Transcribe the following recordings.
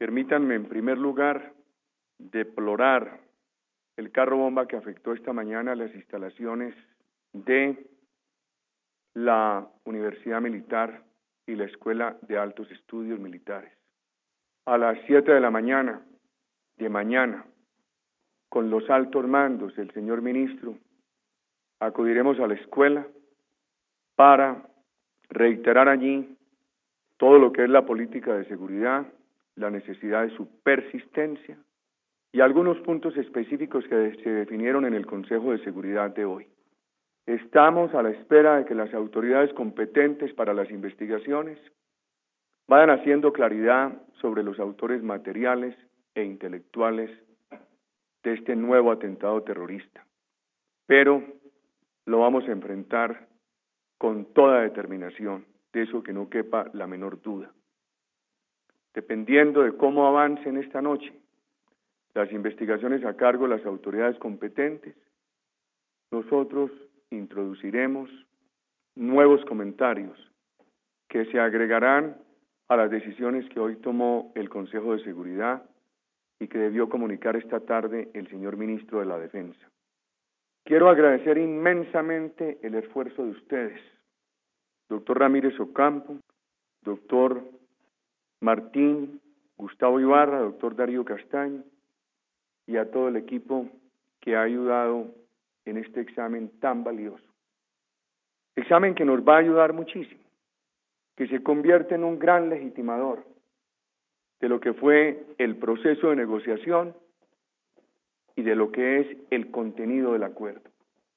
Permítanme, en primer lugar, deplorar el carro bomba que afectó esta mañana las instalaciones de la Universidad Militar y la Escuela de Altos Estudios Militares. A las 7 de la mañana de mañana, con los altos mandos del señor ministro, acudiremos a la escuela para reiterar allí todo lo que es la política de seguridad, la necesidad de su persistencia y algunos puntos específicos que se definieron en el Consejo de Seguridad de hoy. Estamos a la espera de que las autoridades competentes para las investigaciones vayan haciendo claridad sobre los autores materiales e intelectuales de este nuevo atentado terrorista. Pero lo vamos a enfrentar con toda determinación, de eso que no quepa la menor duda. Dependiendo de cómo avancen esta noche las investigaciones a cargo de las autoridades competentes, nosotros introduciremos nuevos comentarios que se agregarán a las decisiones que hoy tomó el Consejo de Seguridad y que debió comunicar esta tarde el señor ministro de la Defensa. Quiero agradecer inmensamente el esfuerzo de ustedes, doctor Ramírez Ocampo, doctor Martín, Gustavo Ibarra, doctor Darío Castaño, y a todo el equipo que ha ayudado en este examen tan valioso. Examen que nos va a ayudar muchísimo, que se convierte en un gran legitimador de lo que fue el proceso de negociación y de lo que es el contenido del acuerdo.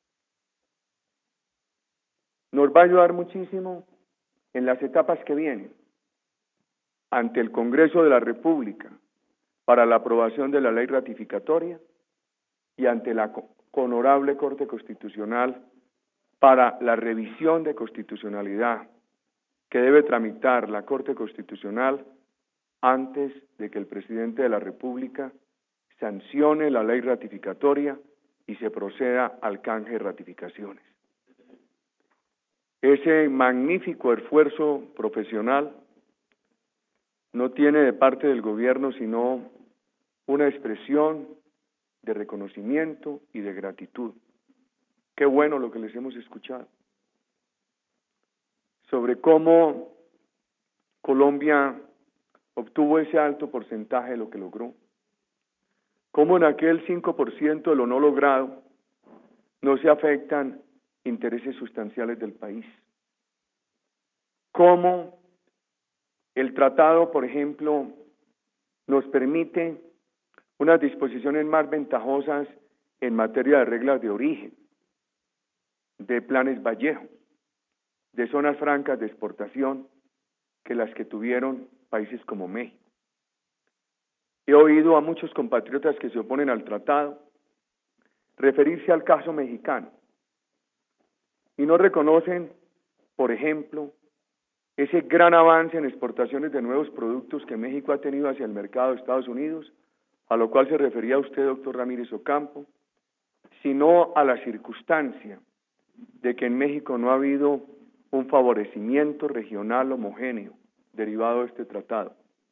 Nos va a ayudar muchísimo en las etapas que vienen, ante el Congreso de la República para la aprobación de la ley ratificatoria y ante la Honorable Corte Constitucional para la revisión de constitucionalidad que debe tramitar la Corte Constitucional antes de que el presidente de la República sancione la ley ratificatoria y se proceda al canje de ratificaciones. Ese magnífico esfuerzo profesional no tiene de parte del gobierno sino una expresión de reconocimiento y de gratitud. Qué bueno lo que les hemos escuchado sobre cómo Colombia obtuvo ese alto porcentaje de lo que logró, cómo en aquel 5% de lo no logrado no se afectan intereses sustanciales del país, cómo el tratado, por ejemplo, nos permite unas disposiciones más ventajosas en materia de reglas de origen, de planes Vallejo, de zonas francas de exportación que las que tuvieron países como México. He oído a muchos compatriotas que se oponen al tratado referirse al caso mexicano y no reconocen, por ejemplo, ese gran avance en exportaciones de nuevos productos que México ha tenido hacia el mercado de Estados Unidos, a lo cual se refería usted, doctor Ramírez Ocampo, sino a la circunstancia de que en México no ha habido un favorecimiento regional homogéneo derivado de este tratado.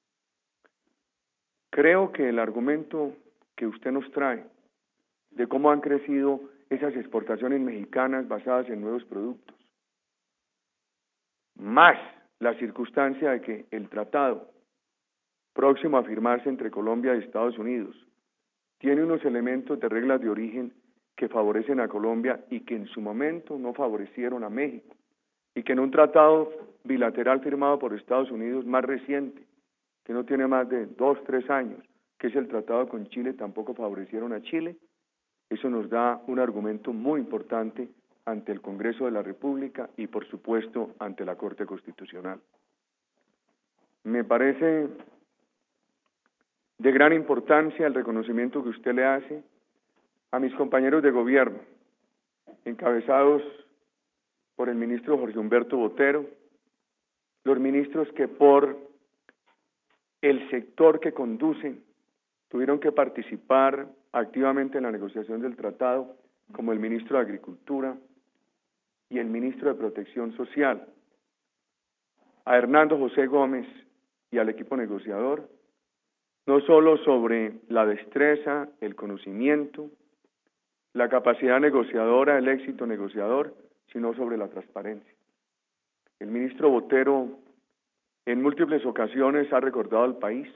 Creo que el argumento que usted nos trae de cómo han crecido esas exportaciones mexicanas basadas en nuevos productos, más la circunstancia de que el tratado próximo a firmarse entre Colombia y Estados Unidos tiene unos elementos de reglas de origen que favorecen a Colombia y que en su momento no favorecieron a México, y que en un tratado bilateral firmado por Estados Unidos más reciente, que no tiene más de 2 o 3 años, que es el tratado con Chile, tampoco favorecieron a Chile. Eso nos da un argumento muy importante ante el Congreso de la República y, por supuesto, ante la Corte Constitucional. Me parece de gran importancia el reconocimiento que usted le hace a mis compañeros de gobierno, encabezados por el ministro Jorge Humberto Botero, los ministros que por el sector que conducen tuvieron que participar activamente en la negociación del tratado, como el ministro de Agricultura y el ministro de Protección Social, a Hernando José Gómez y al equipo negociador, no solo sobre la destreza, el conocimiento, la capacidad negociadora, el éxito negociador, sino sobre la transparencia. El ministro Botero en múltiples ocasiones ha recordado al país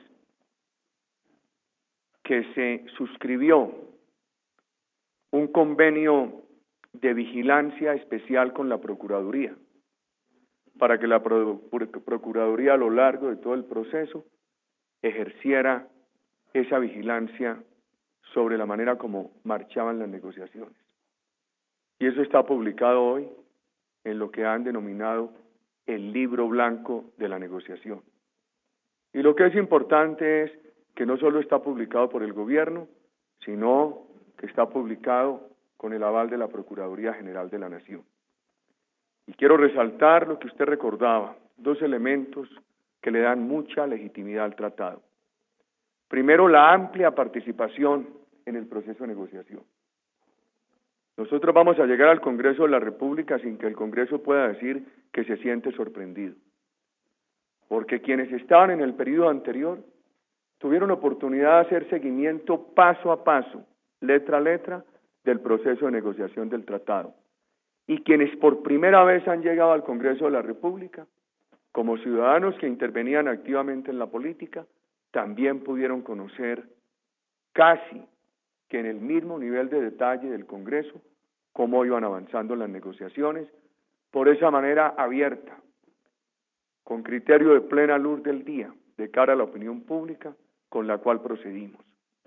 que se suscribió un convenio de vigilancia especial con la Procuraduría, para que la Procuraduría a lo largo de todo el proceso ejerciera esa vigilancia sobre la manera como marchaban las negociaciones. Y eso está publicado hoy en lo que han denominado el libro blanco de la negociación. Y lo que es importante es que no solo está publicado por el gobierno, sino que está publicado con el aval de la Procuraduría General de la Nación. Y quiero resaltar lo que usted recordaba, dos elementos que le dan mucha legitimidad al tratado. Primero, la amplia participación en el proceso de negociación. Nosotros vamos a llegar al Congreso de la República sin que el Congreso pueda decir que se siente sorprendido. Porque quienes estaban en el periodo anterior tuvieron oportunidad de hacer seguimiento paso a paso, letra a letra, del proceso de negociación del tratado. Y quienes por primera vez han llegado al Congreso de la República, como ciudadanos que intervenían activamente en la política, también pudieron conocer casi que en el mismo nivel de detalle del Congreso cómo iban avanzando las negociaciones, por esa manera abierta, con criterio de plena luz del día, de cara a la opinión pública, con la cual procedimos.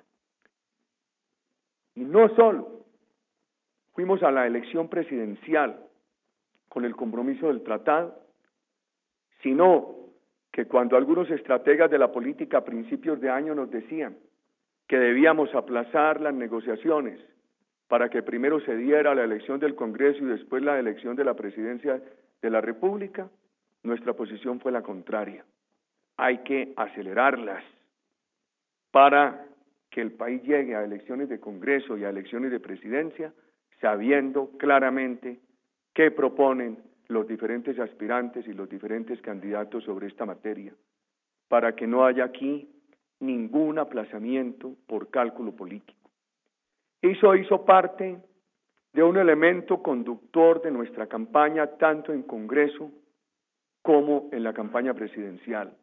Y no solo fuimos a la elección presidencial con el compromiso del tratado, sino que cuando algunos estrategas de la política a principios de año nos decían que debíamos aplazar las negociaciones para que primero se diera la elección del Congreso y después la elección de la presidencia de la República, nuestra posición fue la contraria. Hay que acelerarlas para que el país llegue a elecciones de Congreso y a elecciones de presidencia sabiendo claramente qué proponen los diferentes aspirantes y los diferentes candidatos sobre esta materia, para que no haya aquí ningún aplazamiento por cálculo político. Eso hizo parte de un elemento conductor de nuestra campaña, tanto en Congreso como en la campaña presidencial.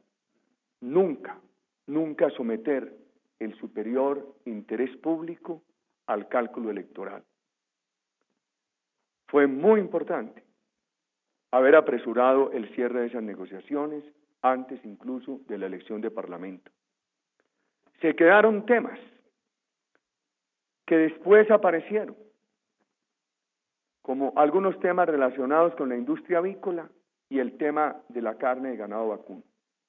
Nunca someter el superior interés público al cálculo electoral. Fue muy importante haber apresurado el cierre de esas negociaciones antes incluso de la elección de Parlamento. Se quedaron temas que después aparecieron, como algunos temas relacionados con la industria avícola y el tema de la carne de ganado vacuno.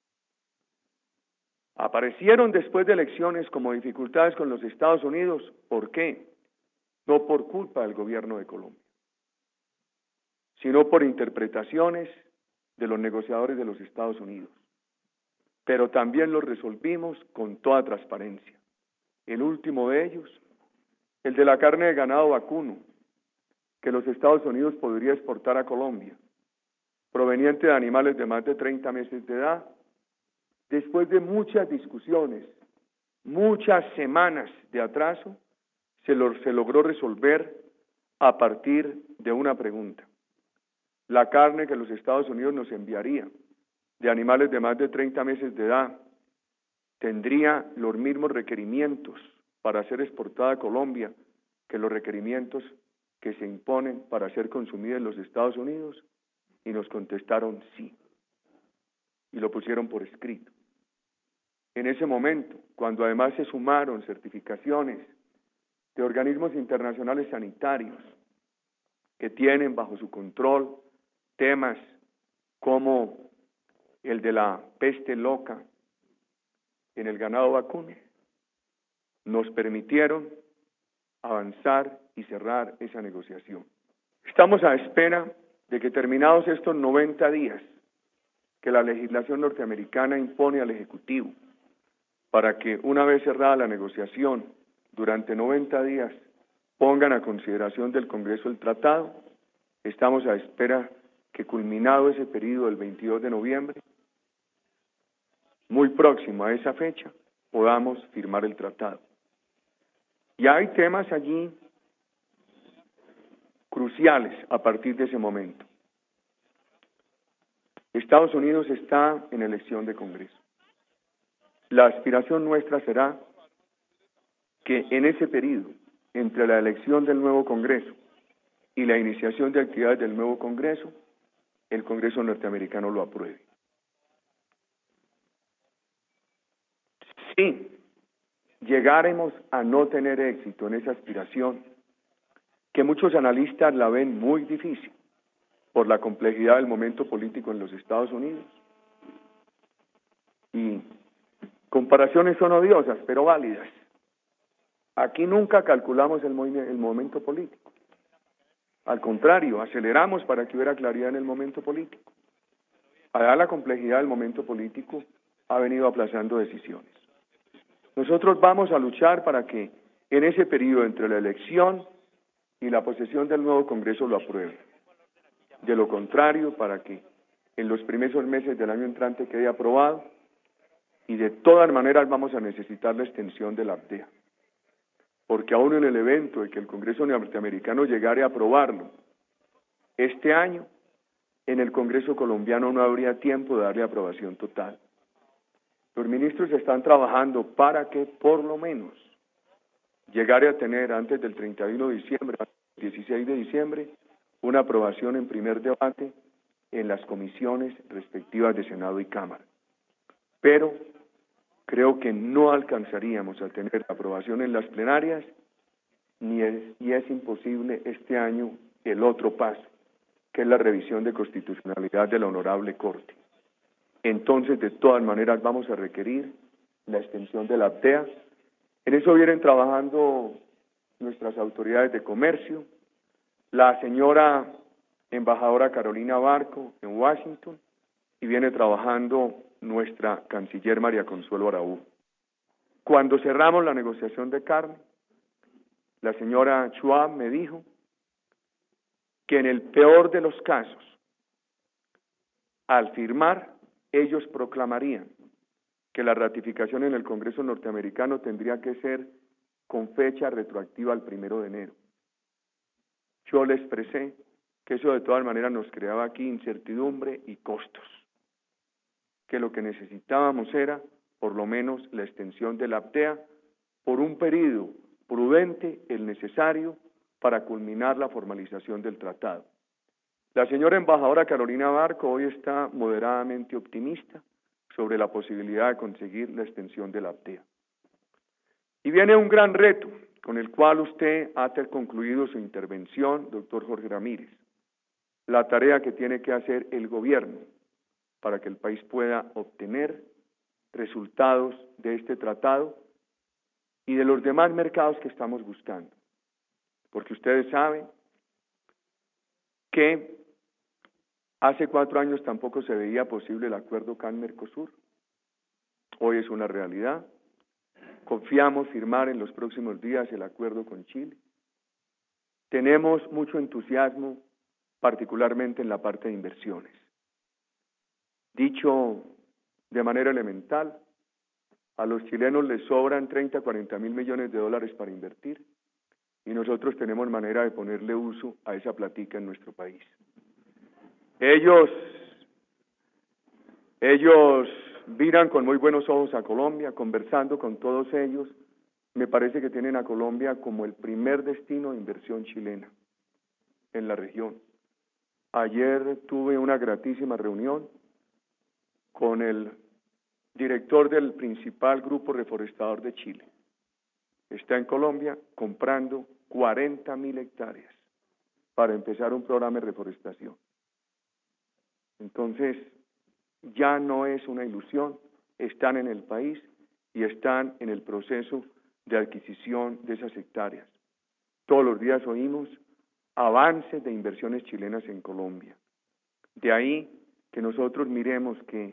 Aparecieron después de elecciones como dificultades con los Estados Unidos. ¿Por qué? No por culpa del gobierno de Colombia, sino por interpretaciones de los negociadores de los Estados Unidos. Pero también los resolvimos con toda transparencia. El último de ellos, el de la carne de ganado vacuno, que los Estados Unidos podría exportar a Colombia, proveniente de animales de más de 30 meses de edad, después de muchas discusiones, muchas semanas de atraso, se logró resolver a partir de una pregunta. La carne que los Estados Unidos nos enviaría de animales de más de 30 meses de edad tendría los mismos requerimientos para ser exportada a Colombia que los requerimientos que se imponen para ser consumida en los Estados Unidos, y nos contestaron sí, y lo pusieron por escrito. En ese momento, cuando además se sumaron certificaciones de organismos internacionales sanitarios que tienen bajo su control temas como el de la peste loca en el ganado vacuno, nos permitieron avanzar y cerrar esa negociación. Estamos a espera de que terminados estos 90 días que la legislación norteamericana impone al Ejecutivo para que una vez cerrada la negociación, durante 90 días pongan a consideración del Congreso el tratado, estamos a espera que culminado ese periodo del 22 de noviembre, muy próximo a esa fecha, podamos firmar el tratado. Y hay temas allí cruciales a partir de ese momento. Estados Unidos está en elección de Congreso. La aspiración nuestra será que en ese periodo, entre la elección del nuevo Congreso y la iniciación de actividades del nuevo Congreso, el Congreso norteamericano lo apruebe. Si llegáramos a no tener éxito en esa aspiración, que muchos analistas la ven muy difícil por la complejidad del momento político en los Estados Unidos, y comparaciones son odiosas, pero válidas. Aquí nunca calculamos el momento político. Al contrario, aceleramos para que hubiera claridad en el momento político. Dada la complejidad del momento político, ha venido aplazando decisiones. Nosotros vamos a luchar para que en ese periodo entre la elección y la posesión del nuevo Congreso lo apruebe. De lo contrario, para que en los primeros meses del año entrante quede aprobado, y de todas maneras vamos a necesitar la extensión de la APDEA, porque aún en el evento de que el Congreso norteamericano llegara a aprobarlo este año, en el Congreso colombiano no habría tiempo de darle aprobación total. Los ministros están trabajando para que por lo menos llegare a tener antes del 31 de diciembre, 16 de diciembre, una aprobación en primer debate en las comisiones respectivas de Senado y Cámara. Pero creo que no alcanzaríamos a tener la aprobación en las plenarias, y es imposible este año el otro paso, que es la revisión de constitucionalidad de la Honorable Corte. Entonces, de todas maneras, vamos a requerir la extensión de la APDEA. En eso vienen trabajando nuestras autoridades de comercio, la señora embajadora Carolina Barco en Washington, y viene trabajando nuestra canciller María Consuelo Araújo. Cuando cerramos la negociación de carne, la señora Schwab me dijo que en el peor de los casos, al firmar, ellos proclamarían que la ratificación en el Congreso norteamericano tendría que ser con fecha retroactiva al 1 de enero. Yo le expresé que eso de todas maneras nos creaba aquí incertidumbre y costos, que lo que necesitábamos era por lo menos la extensión de la APDEA por un periodo prudente, el necesario para culminar la formalización del tratado. La señora embajadora Carolina Barco hoy está moderadamente optimista sobre la posibilidad de conseguir la extensión de la APDEA. Y viene un gran reto, con el cual usted ha concluido su intervención, doctor Jorge Ramírez, la tarea que tiene que hacer el gobierno para que el país pueda obtener resultados de este tratado y de los demás mercados que estamos buscando. Porque ustedes saben que hace 4 años tampoco se veía posible el acuerdo CAN-Mercosur. Hoy es una realidad. Confiamos firmar en los próximos días el acuerdo con Chile. Tenemos mucho entusiasmo, particularmente en la parte de inversiones. Dicho de manera elemental, a los chilenos les sobran 30 a 40 mil millones de dólares para invertir, y nosotros tenemos manera de ponerle uso a esa platica en nuestro país. Ellos miran con muy buenos ojos a Colombia. Conversando con todos ellos, me parece que tienen a Colombia como el primer destino de inversión chilena en la región. Ayer tuve una gratísima reunión con el director del principal grupo reforestador de Chile. Está en Colombia comprando 40.000 hectáreas para empezar un programa de reforestación. Entonces, ya no es una ilusión, están en el país y están en el proceso de adquisición de esas hectáreas. Todos los días oímos avances de inversiones chilenas en Colombia. De ahí que nosotros miramos que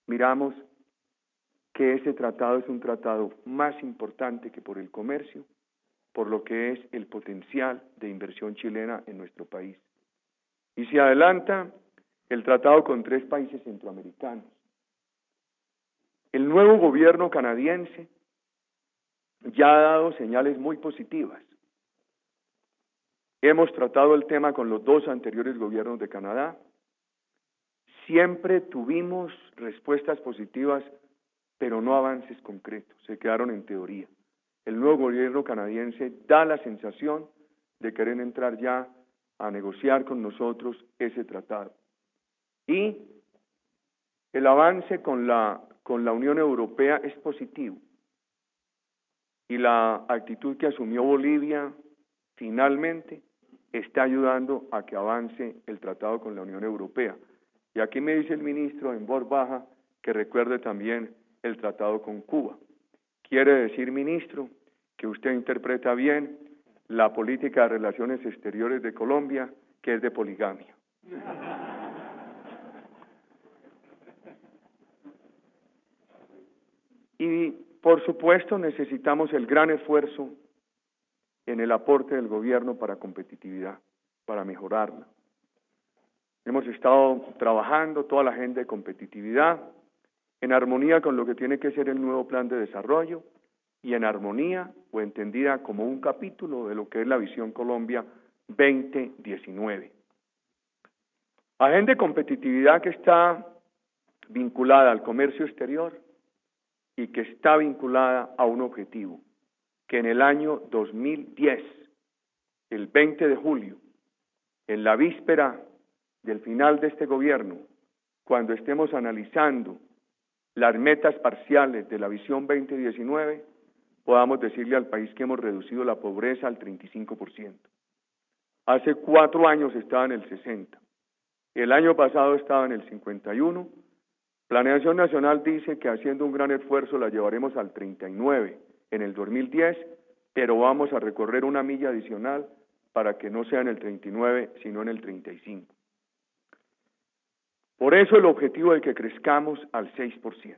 ese tratado es un tratado más importante que por el comercio, por lo que es el potencial de inversión chilena en nuestro país. Y se adelanta el tratado con 3 países centroamericanos. El nuevo gobierno canadiense ya ha dado señales muy positivas. Hemos tratado el tema con los dos anteriores gobiernos de Canadá. Siempre tuvimos respuestas positivas, pero no avances concretos, se quedaron en teoría. El nuevo gobierno canadiense da la sensación de querer entrar ya a negociar con nosotros ese tratado. Y el avance con la Unión Europea es positivo. Y la actitud que asumió Bolivia finalmente está ayudando a que avance el tratado con la Unión Europea. Y aquí me dice el ministro en voz baja que recuerde también el tratado con Cuba. Quiere decir, ministro, que usted interpreta bien la política de relaciones exteriores de Colombia, que es de poligamia. Y, por supuesto, necesitamos el gran esfuerzo en el aporte del gobierno para competitividad, para mejorarla. Hemos estado trabajando toda la agenda de competitividad en armonía con lo que tiene que ser el nuevo plan de desarrollo y en armonía o entendida como un capítulo de lo que es la Visión Colombia 2019. Agenda de competitividad que está vinculada al comercio exterior y que está vinculada a un objetivo, que en el año 2010, el 20 de julio, en la víspera del final de este gobierno, cuando estemos analizando las metas parciales de la Visión 2019, podamos decirle al país que hemos reducido la pobreza al 35%. Hace 4 años estaba en el 60%, el año pasado estaba en el 51%, Planeación Nacional dice que haciendo un gran esfuerzo la llevaremos al 39% en el 2010, pero vamos a recorrer una milla adicional para que no sea en el 39, sino en el 35. Por eso el objetivo de que crezcamos al 6%.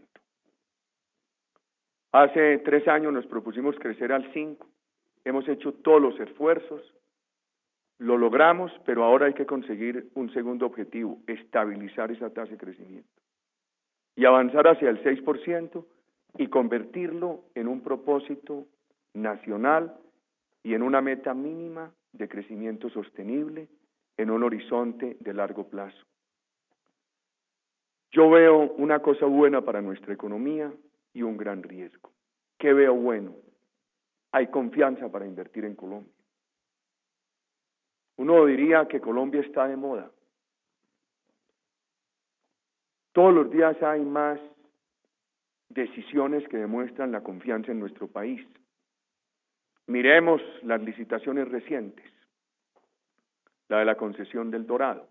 Hace 3 años nos propusimos crecer al 5%, hemos hecho todos los esfuerzos, lo logramos, pero ahora hay que conseguir un segundo objetivo, estabilizar esa tasa de crecimiento y avanzar hacia el 6% y convertirlo en un propósito nacional y en una meta mínima de crecimiento sostenible en un horizonte de largo plazo. Yo veo una cosa buena para nuestra economía y un gran riesgo. ¿Qué veo bueno? Hay confianza para invertir en Colombia. Uno diría que Colombia está de moda. Todos los días hay más decisiones que demuestran la confianza en nuestro país. Miremos las licitaciones recientes, la de la concesión del Dorado,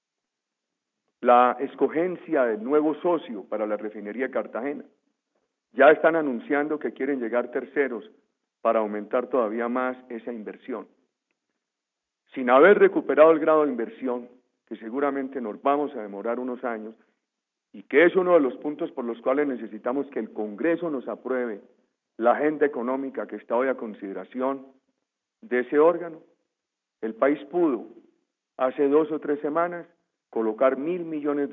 la escogencia del nuevo socio para la refinería de Cartagena. Ya están anunciando que quieren llegar terceros para aumentar todavía más esa inversión. Sin haber recuperado el grado de inversión, que seguramente nos vamos a demorar unos años, y que es uno de los puntos por los cuales necesitamos que el Congreso nos apruebe la agenda económica que está hoy a consideración de ese órgano. El país pudo, hace 2 o 3 semanas, colocar $1.000 millones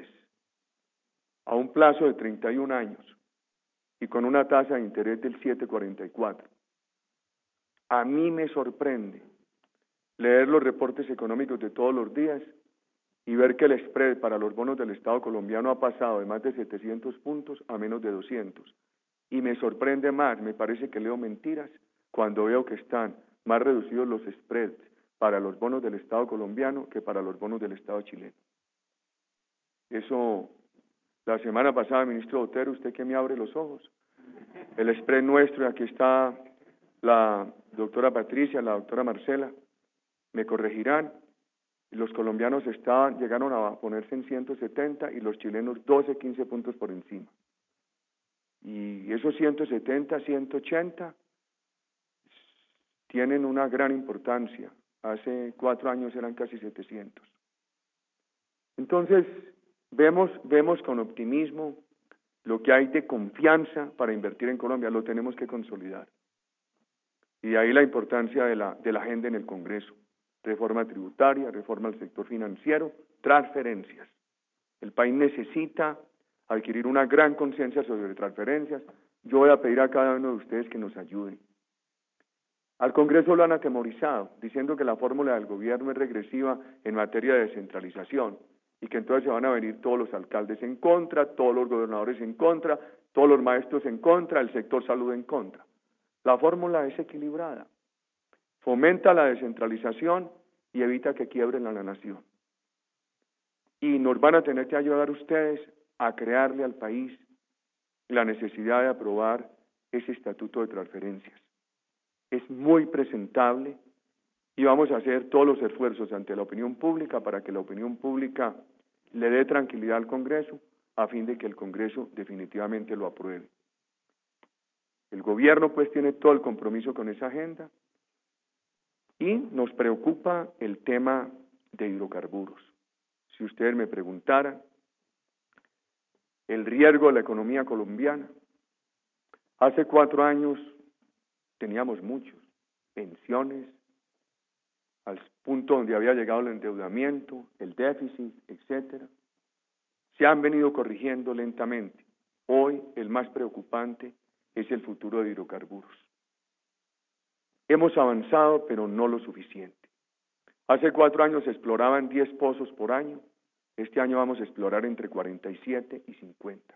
a un plazo de 31 años y con una tasa de interés del 7,44. A mí me sorprende leer los reportes económicos de todos los días y ver que el spread para los bonos del Estado colombiano ha pasado de más de 700 puntos a menos de 200. Y me sorprende más, me parece que leo mentiras cuando veo que están más reducidos los spreads para los bonos del Estado colombiano que para los bonos del Estado chileno. Eso, la semana pasada, ministro Botero, usted que me abre los ojos. El spread nuestro, y aquí está la doctora Patricia, la doctora Marcela, me corregirán, los colombianos llegaron a ponerse en 170 y los chilenos 12, 15 puntos por encima. Y esos 170, 180 tienen una gran importancia. Hace 4 años eran casi 700. Entonces, vemos con optimismo lo que hay de confianza para invertir en Colombia, lo tenemos que consolidar. Y de ahí la importancia de la agenda en el Congreso. Reforma tributaria, reforma al sector financiero, transferencias. El país necesita adquirir una gran conciencia sobre transferencias yo voy a pedir a cada uno de ustedes que nos ayuden. Al Congreso lo han atemorizado, diciendo que la fórmula del gobierno es regresiva en materia de descentralización y que entonces se van a venir todos los alcaldes en contra, todos los gobernadores en contra, todos los maestros en contra, el sector salud en contra. La fórmula es equilibrada, fomenta la descentralización y evita que quiebren a la nación. Y nos van a tener que ayudar ustedes a crearle al país la necesidad de aprobar ese estatuto de transferencias. Es muy presentable y vamos a hacer todos los esfuerzos ante la opinión pública para que la opinión pública le dé tranquilidad al Congreso a fin de que el Congreso definitivamente lo apruebe. El gobierno pues tiene todo el compromiso con esa agenda y nos preocupa el tema de hidrocarburos. Si ustedes me preguntaran, el riesgo de la economía colombiana, hace 4 años teníamos muchos, pensiones, al punto donde había llegado el endeudamiento, el déficit, etcétera. Se han venido corrigiendo lentamente. Hoy el más preocupante es el futuro de hidrocarburos. Hemos avanzado, pero no lo suficiente. Hace 4 años se exploraban 10 pozos por año. Este año vamos a explorar entre 47 y 50.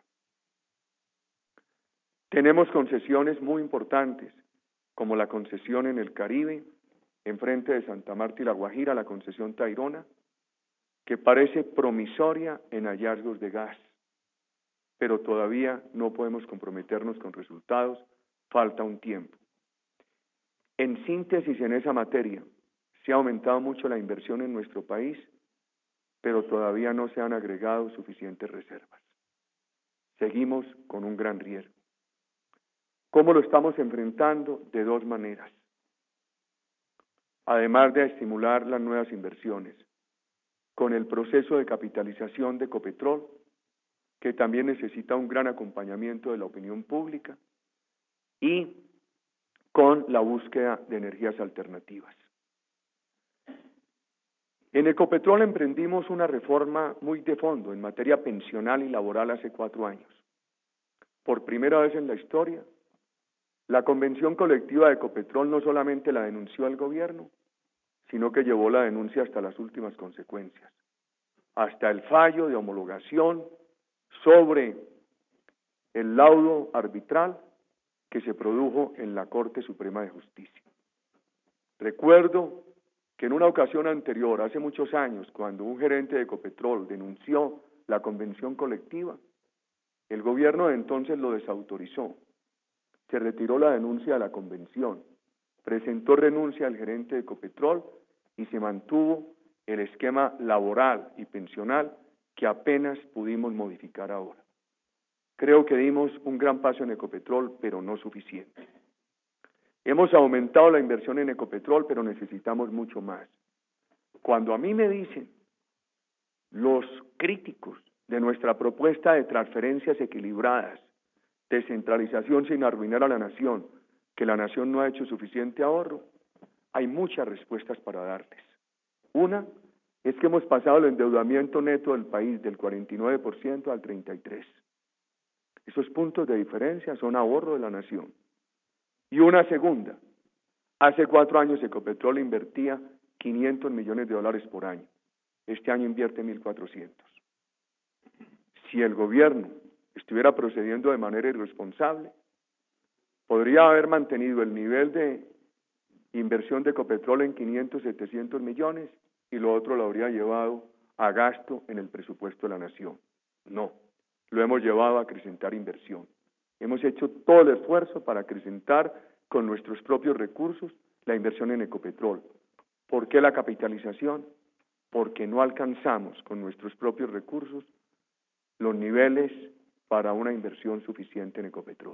Tenemos concesiones muy importantes, como la concesión en el Caribe, enfrente de Santa Marta y La Guajira, la concesión Tayrona, que parece promisoria en hallazgos de gas, pero todavía no podemos comprometernos con resultados, falta un tiempo. En síntesis, en esa materia, se ha aumentado mucho la inversión en nuestro país, pero todavía no se han agregado suficientes reservas. Seguimos con un gran riesgo. ¿Cómo lo estamos enfrentando? De 2 maneras. Además de estimular las nuevas inversiones, con el proceso de capitalización de Ecopetrol, que también necesita un gran acompañamiento de la opinión pública, y con la búsqueda de energías alternativas. En Ecopetrol emprendimos una reforma muy de fondo en materia pensional y laboral hace 4 años. Por primera vez en la historia, la convención colectiva de Ecopetrol no solamente la denunció al gobierno, sino que llevó la denuncia hasta las últimas consecuencias, hasta el fallo de homologación sobre el laudo arbitral que se produjo en la Corte Suprema de Justicia. Recuerdo que en una ocasión anterior, hace muchos años, cuando un gerente de Ecopetrol denunció la convención colectiva, el gobierno de entonces lo desautorizó, se retiró la denuncia de la convención, presentó renuncia al gerente de Ecopetrol y se mantuvo el esquema laboral y pensional que apenas pudimos modificar ahora. Creo que dimos un gran paso en Ecopetrol, pero no suficiente. Hemos aumentado la inversión en Ecopetrol, pero necesitamos mucho más. Cuando a mí me dicen los críticos de nuestra propuesta de transferencias equilibradas, descentralización sin arruinar a la nación, que la nación no ha hecho suficiente ahorro, hay muchas respuestas para darles. Una es que hemos pasado el endeudamiento neto del país del 49% al 33%. Esos puntos de diferencia son ahorro de la nación. Y una segunda, hace 4 años Ecopetrol invertía $500 millones por año. Este año invierte 1.400. Si el gobierno estuviera procediendo de manera irresponsable, podría haber mantenido el nivel de inversión de Ecopetrol en 500, 700 millones y lo otro lo habría llevado a gasto en el presupuesto de la nación. No, lo hemos llevado a acrecentar inversión. Hemos hecho todo el esfuerzo para acrecentar con nuestros propios recursos la inversión en Ecopetrol. ¿Por qué la capitalización? Porque no alcanzamos con nuestros propios recursos los niveles para una inversión suficiente en Ecopetrol.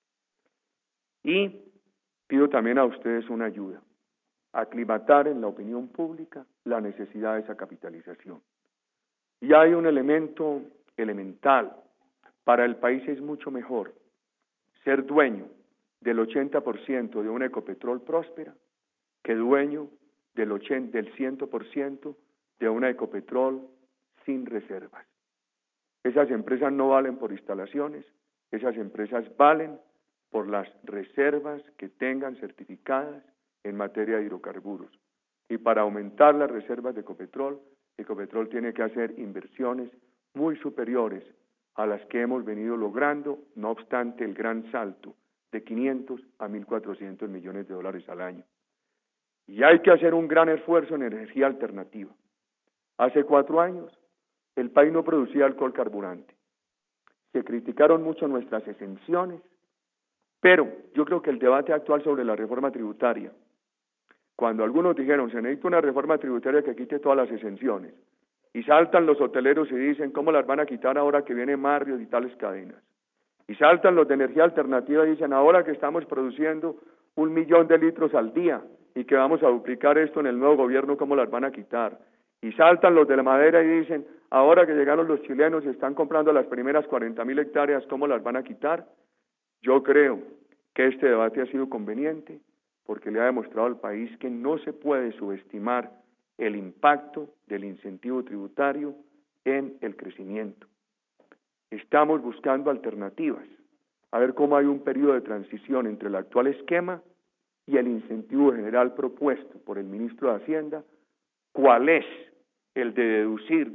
Y pido también a ustedes una ayuda, aclimatar en la opinión pública la necesidad de esa capitalización. Y hay un elemento elemental, para el país es mucho mejor ser dueño del 80% de una Ecopetrol próspera que dueño del 100% de una Ecopetrol sin reservas. Esas empresas no valen por instalaciones, esas empresas valen por las reservas que tengan certificadas en materia de hidrocarburos. Y para aumentar las reservas de Ecopetrol, Ecopetrol tiene que hacer inversiones muy superiores a las que hemos venido logrando, no obstante el gran salto de 500 a 1.400 millones de dólares al año. Y hay que hacer un gran esfuerzo en energía alternativa. Hace 4 años, el país no producía alcohol carburante. Se criticaron mucho nuestras exenciones, pero yo creo que el debate actual sobre la reforma tributaria, cuando algunos dijeron, se necesita una reforma tributaria que quite todas las exenciones, y saltan los hoteleros y dicen, ¿cómo las van a quitar ahora que vienen Marriott y tales cadenas? Y saltan los de energía alternativa y dicen, ahora que estamos produciendo 1 millón de litros al día y que vamos a duplicar esto en el nuevo gobierno, ¿cómo las van a quitar? Y saltan los de la madera y dicen, ahora que llegaron los chilenos y están comprando las primeras 40.000 hectáreas, ¿cómo las van a quitar? Yo creo que este debate ha sido conveniente porque le ha demostrado al país que no se puede subestimar el impacto del incentivo tributario en el crecimiento. Estamos buscando alternativas, a ver cómo hay un periodo de transición entre el actual esquema y el incentivo general propuesto por el ministro de Hacienda. ¿Cuál es? El de deducir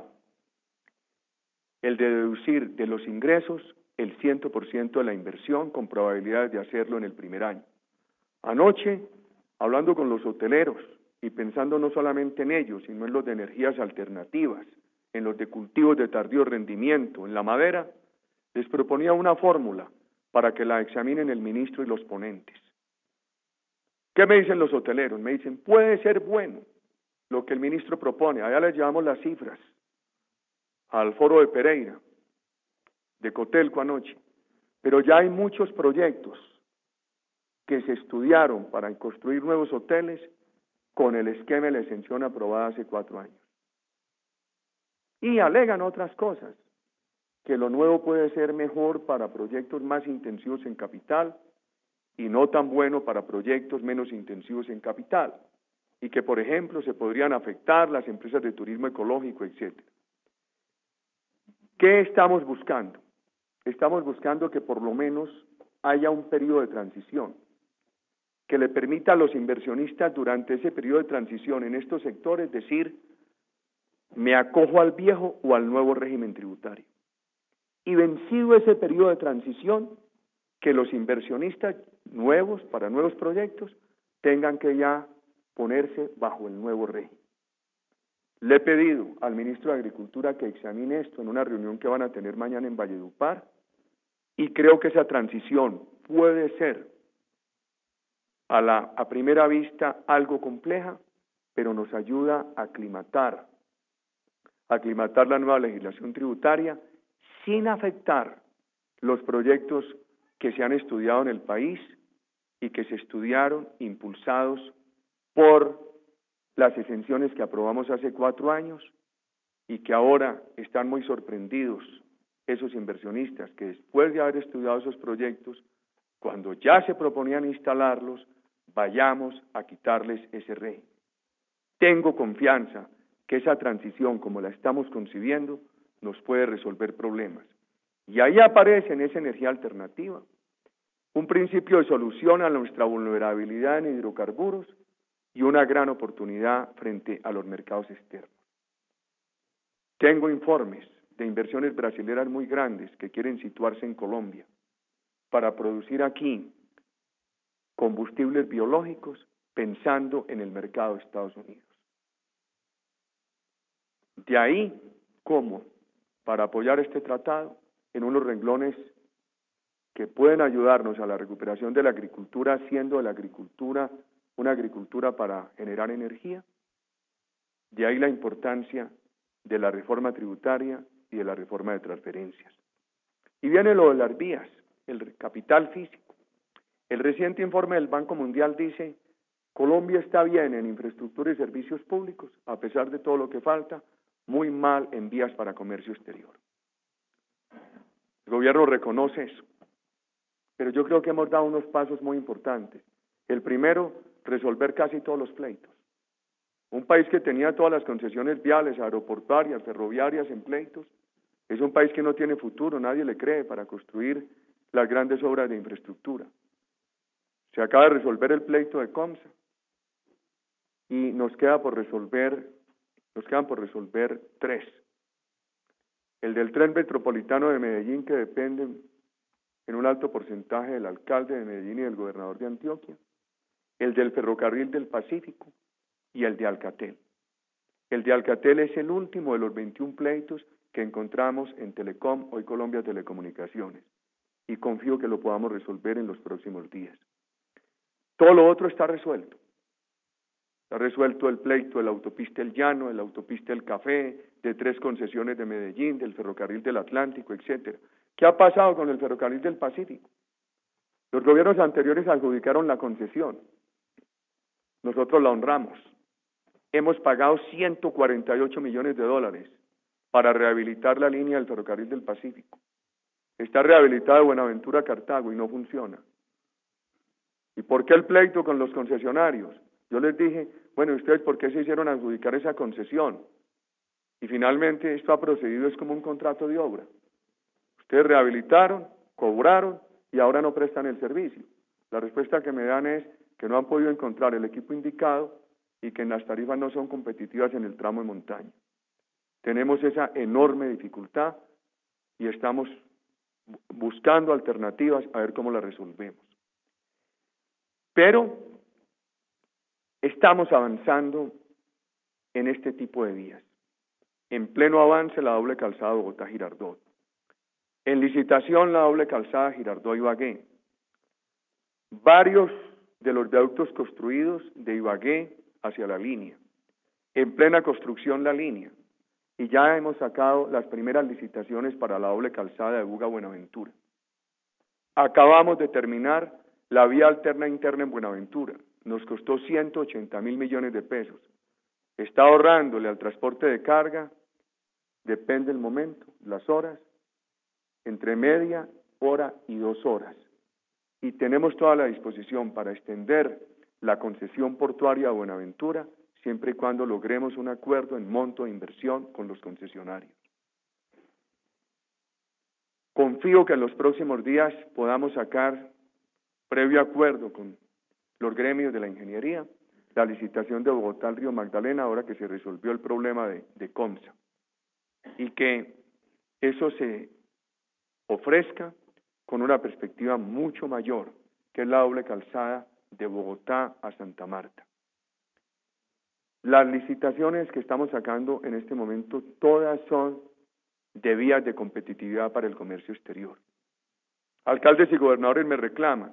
de los ingresos el 100% de la inversión con probabilidades de hacerlo en el primer año. Anoche, hablando con los hoteleros y pensando no solamente en ellos, sino en los de energías alternativas, en los de cultivos de tardío rendimiento, en la madera, les proponía una fórmula para que la examinen el ministro y los ponentes. ¿Qué me dicen los hoteleros? Me dicen, puede ser bueno lo que el ministro propone, allá les llevamos las cifras al foro de Pereira, de Cotelco anoche, pero ya hay muchos proyectos que se estudiaron para construir nuevos hoteles con el esquema de la exención aprobada hace 4 años. Y alegan otras cosas, que lo nuevo puede ser mejor para proyectos más intensivos en capital y no tan bueno para proyectos menos intensivos en capital, y que, por ejemplo, se podrían afectar las empresas de turismo ecológico, etc. ¿Qué estamos buscando? Estamos buscando que por lo menos haya un periodo de transición que le permita a los inversionistas durante ese periodo de transición en estos sectores decir, me acojo al viejo o al nuevo régimen tributario. Y vencido ese periodo de transición, que los inversionistas nuevos, para nuevos proyectos, tengan que ya ponerse bajo el nuevo régimen. Le he pedido al ministro de Agricultura que examine esto en una reunión que van a tener mañana en Valledupar, y creo que esa transición puede ser a primera vista algo compleja, pero nos ayuda a aclimatar la nueva legislación tributaria sin afectar los proyectos que se han estudiado en el país y que se estudiaron impulsados por las exenciones que aprobamos hace 4 años y que ahora están muy sorprendidos esos inversionistas que después de haber estudiado esos proyectos, cuando ya se proponían instalarlos, vayamos a quitarles ese régimen. Tengo confianza que esa transición, como la estamos concibiendo, nos puede resolver problemas. Y ahí aparece en esa energía alternativa un principio de solución a nuestra vulnerabilidad en hidrocarburos y una gran oportunidad frente a los mercados externos. Tengo informes de inversiones brasileras muy grandes que quieren situarse en Colombia para producir aquí combustibles biológicos pensando en el mercado de Estados Unidos. De ahí, ¿cómo? Para apoyar este tratado en unos renglones que pueden ayudarnos a la recuperación de la agricultura, haciendo de la agricultura una agricultura para generar energía. De ahí la importancia de la reforma tributaria y de la reforma de transferencias. Y viene lo de las vías, el capital físico. El reciente informe del Banco Mundial dice, Colombia está bien en infraestructura y servicios públicos, a pesar de todo lo que falta, muy mal en vías para comercio exterior. El gobierno reconoce eso, pero yo creo que hemos dado unos pasos muy importantes. El primero, resolver casi todos los pleitos. Un país que tenía todas las concesiones viales, aeroportuarias, ferroviarias en pleitos, es un país que no tiene futuro, nadie le cree para construir las grandes obras de infraestructura. Se acaba de resolver el pleito de Comsa y nos quedan por resolver tres. El del tren metropolitano de Medellín, que depende en un alto porcentaje del alcalde de Medellín y del gobernador de Antioquia, el del ferrocarril del Pacífico y el de Alcatel. El de Alcatel es el último de los 21 pleitos que encontramos en Telecom, hoy Colombia Telecomunicaciones, y confío que lo podamos resolver en los próximos días. Todo lo otro está resuelto. Está resuelto el pleito de la autopista El Llano, de la autopista El Café, de 3 concesiones de Medellín, del ferrocarril del Atlántico, etcétera. ¿Qué ha pasado con el ferrocarril del Pacífico? Los gobiernos anteriores adjudicaron la concesión. Nosotros la honramos. Hemos pagado $148 millones para rehabilitar la línea del ferrocarril del Pacífico. Está rehabilitada Buenaventura a Cartago y no funciona. ¿Y por qué el pleito con los concesionarios? Yo les dije, bueno, ¿ustedes por qué se hicieron adjudicar esa concesión? Y finalmente esto ha procedido, es como un contrato de obra. Ustedes rehabilitaron, cobraron y ahora no prestan el servicio. La respuesta que me dan es que no han podido encontrar el equipo indicado y que en las tarifas no son competitivas en el tramo de montaña. Tenemos esa enorme dificultad y estamos buscando alternativas a ver cómo la resolvemos. Pero estamos avanzando en este tipo de vías. En pleno avance la doble calzada Bogotá-Girardot. En licitación la doble calzada Girardot-Ibagué. Varios de los viaductos construidos de Ibagué hacia la línea. En plena construcción la línea. Y ya hemos sacado las primeras licitaciones para la doble calzada de Buga-Buenaventura. Acabamos de terminar la vía alterna interna en Buenaventura. Nos costó 180.000 millones de pesos. Está ahorrándole al transporte de carga, depende del momento, las horas, entre media hora y 2 horas. Y tenemos toda la disposición para extender la concesión portuaria de Buenaventura, siempre y cuando logremos un acuerdo en monto de inversión con los concesionarios. Confío que en los próximos días podamos sacar, previo acuerdo con los gremios de la ingeniería, la licitación de Bogotá al Río Magdalena, ahora que se resolvió el problema de Comsa, y que eso se ofrezca con una perspectiva mucho mayor, que es la doble calzada de Bogotá a Santa Marta. Las licitaciones que estamos sacando en este momento, todas son de vías de competitividad para el comercio exterior. Alcaldes y gobernadores me reclaman.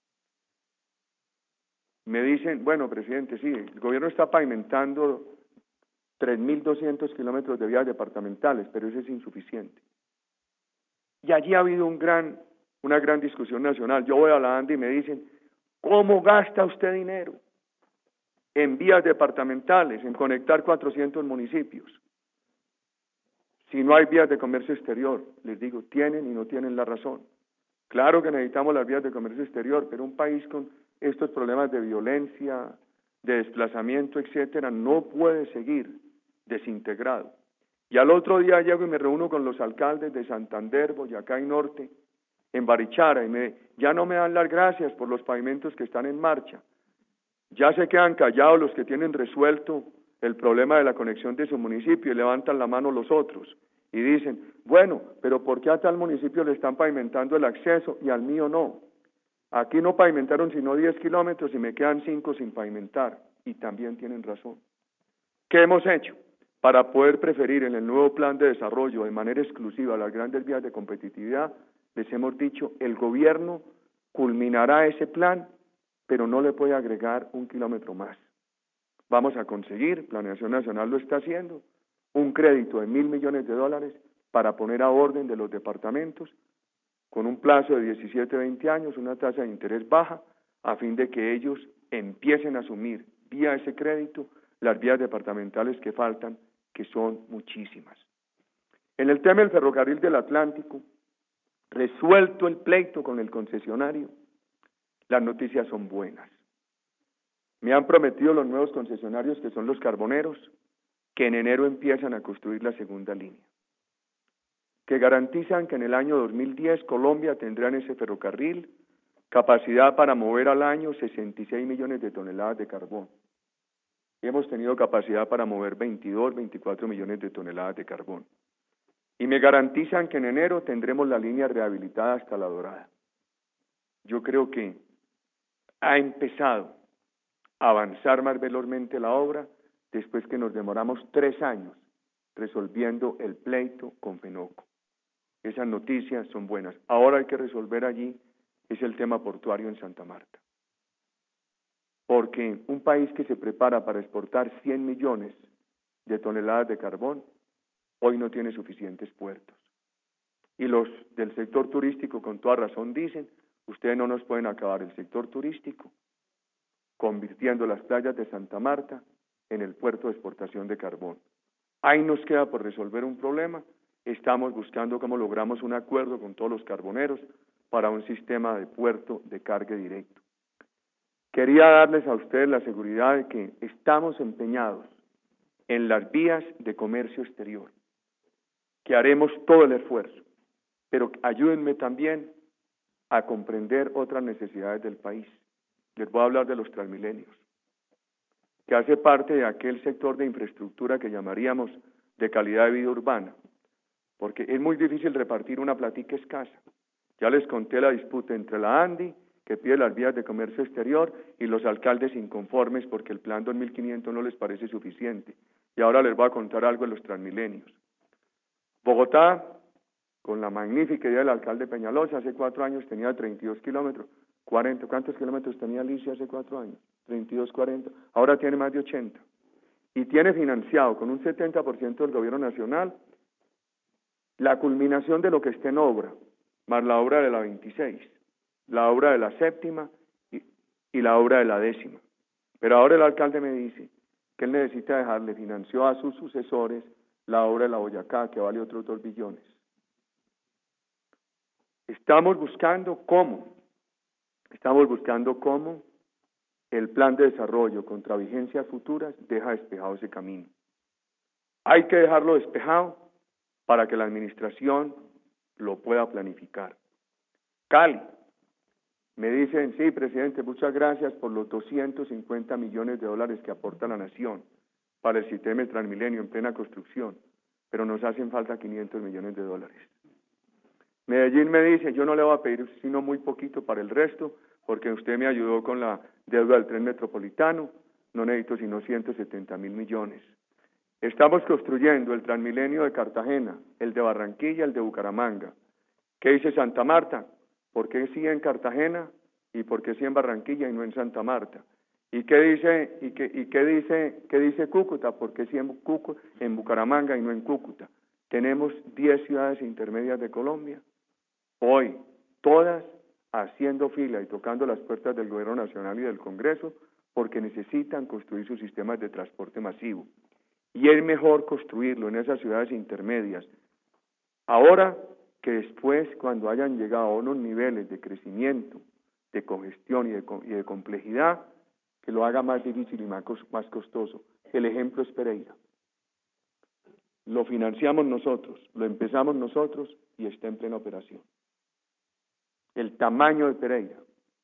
Me dicen, bueno, presidente, sí, el gobierno está pavimentando 3.200 kilómetros de vías departamentales, pero eso es insuficiente. Y allí ha habido una gran discusión nacional. Yo voy a la ANDA y me dicen, ¿cómo gasta usted dinero en vías departamentales, en conectar 400 municipios? Si no hay vías de comercio exterior, les digo, tienen y no tienen la razón. Claro que necesitamos las vías de comercio exterior, pero un país con estos problemas de violencia, de desplazamiento, etcétera, no puede seguir desintegrado. Y al otro día llego y me reúno con los alcaldes de Santander, Boyacá y Norte, en Barichara, y ya no me dan las gracias por los pavimentos que están en marcha. Ya se quedan callados los que tienen resuelto el problema de la conexión de su municipio y levantan la mano los otros y dicen, bueno, pero ¿por qué a tal municipio le están pavimentando el acceso y al mío no? Aquí no pavimentaron sino 10 kilómetros y me quedan 5 sin pavimentar, y también tienen razón. ¿Qué hemos hecho? Para poder preferir en el nuevo plan de desarrollo de manera exclusiva las grandes vías de competitividad, les hemos dicho, el gobierno culminará ese plan, pero no le puede agregar 1 kilómetro más. Vamos a conseguir, Planeación Nacional lo está haciendo, un crédito de $1.000 millones para poner a orden de los departamentos, con un plazo de 17-20 años, una tasa de interés baja, a fin de que ellos empiecen a asumir vía ese crédito las vías departamentales que faltan, que son muchísimas. En el tema del ferrocarril del Atlántico, resuelto el pleito con el concesionario, las noticias son buenas. Me han prometido los nuevos concesionarios, que son los carboneros, que en enero empiezan a construir la segunda línea. que garantizan que en el año 2010 Colombia tendrá en ese ferrocarril capacidad para mover al año 66 millones de toneladas de carbón. Y hemos tenido capacidad para mover 22, 24 millones de toneladas de carbón. Y me garantizan que en enero tendremos la línea rehabilitada hasta La Dorada. Yo creo que ha empezado a avanzar más velozmente la obra después que nos demoramos 3 años resolviendo el pleito con Fenoco. Esas noticias son buenas. Ahora hay que resolver allí es el tema portuario en Santa Marta. Porque un país que se prepara para exportar 100 millones de toneladas de carbón, hoy no tiene suficientes puertos. Y los del sector turístico con toda razón dicen, ustedes no nos pueden acabar el sector turístico convirtiendo las playas de Santa Marta en el puerto de exportación de carbón. Ahí nos queda por resolver un problema. Estamos buscando cómo logramos un acuerdo con todos los carboneros para un sistema de puerto de carga directo. Quería darles a ustedes la seguridad de que estamos empeñados en las vías de comercio exterior, que haremos todo el esfuerzo, pero ayúdenme también a comprender otras necesidades del país. Les voy a hablar de los Transmilenios, que hace parte de aquel sector de infraestructura que llamaríamos de calidad de vida urbana, porque es muy difícil repartir una platica escasa. Ya les conté la disputa entre la ANDI, que pide las vías de comercio exterior, y los alcaldes inconformes porque el plan 2500 no les parece suficiente. Y ahora les voy a contar algo de los Transmilenios. Bogotá, con la magnífica idea del alcalde Peñalosa, hace 4 años tenía 32 kilómetros, 40, ¿cuántos kilómetros tenía Alicia hace 4 años? 32, 40, ahora tiene más de 80. Y tiene financiado con un 70% del gobierno nacional la culminación de lo que esté en obra, más la obra de la 26, la obra de la séptima y la obra de la 10ª. Pero ahora el alcalde me dice que él necesita dejarle, financió a sus sucesores la obra de la Boyacá, que vale otros 2 billones. Estamos buscando cómo el plan de desarrollo contra vigencias futuras deja despejado ese camino. Hay que dejarlo despejado para que la administración lo pueda planificar. Cali, me dicen, sí, presidente, muchas gracias por los 250 millones de dólares que aporta la nación para el sistema de Transmilenio en plena construcción, pero nos hacen falta 500 millones de dólares. Medellín me dice, yo no le voy a pedir sino muy poquito para el resto, porque usted me ayudó con la deuda del tren metropolitano, no necesito sino 170.000 millones. Estamos construyendo el Transmilenio de Cartagena, el de Barranquilla, el de Bucaramanga. ¿Qué dice Santa Marta? ¿Por qué sí en Cartagena y por qué sí en Barranquilla y no en Santa Marta? ¿Y qué dice Cúcuta? ¿Por qué sí en Bucaramanga y no en Cúcuta? Tenemos 10 ciudades intermedias de Colombia, hoy todas haciendo fila y tocando las puertas del gobierno nacional y del Congreso porque necesitan construir sus sistemas de transporte masivo. Y es mejor construirlo en esas ciudades intermedias ahora que después, cuando hayan llegado a unos niveles de crecimiento, de congestión y de complejidad, que lo haga más difícil y más costoso. El ejemplo es Pereira. Lo financiamos nosotros, lo empezamos nosotros y está en plena operación. El tamaño de Pereira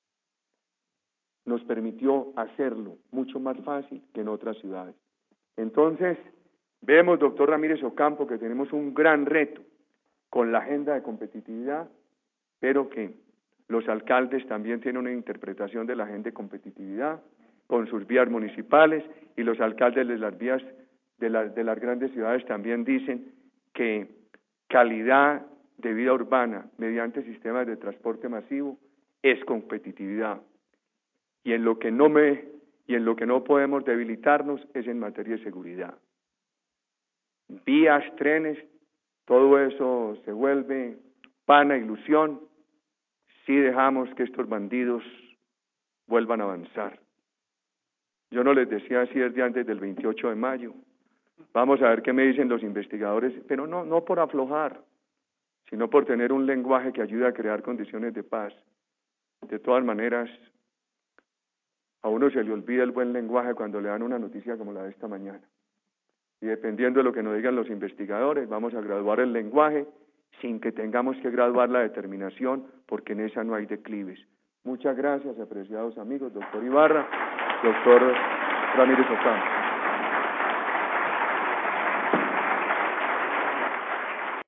nos permitió hacerlo mucho más fácil que en otras ciudades. Entonces, vemos, doctor Ramírez Ocampo, que tenemos un gran reto con la agenda de competitividad, pero que los alcaldes también tienen una interpretación de la agenda de competitividad con sus vías municipales, y los alcaldes de las vías de las grandes ciudades también dicen que calidad de vida urbana mediante sistemas de transporte masivo es competitividad. Y en lo que no podemos debilitarnos es en materia de seguridad. Vías, trenes, todo eso se vuelve vana ilusión si dejamos que estos bandidos vuelvan a avanzar. Yo no les decía así desde antes del 28 de mayo. Vamos a ver qué me dicen los investigadores, pero no por aflojar, sino por tener un lenguaje que ayude a crear condiciones de paz. De todas maneras, a uno se le olvida el buen lenguaje cuando le dan una noticia como la de esta mañana. Y dependiendo de lo que nos digan los investigadores, vamos a graduar el lenguaje sin que tengamos que graduar la determinación, porque en esa no hay declives. Muchas gracias, apreciados amigos, doctor Ibarra, doctor Ramírez Ocampo.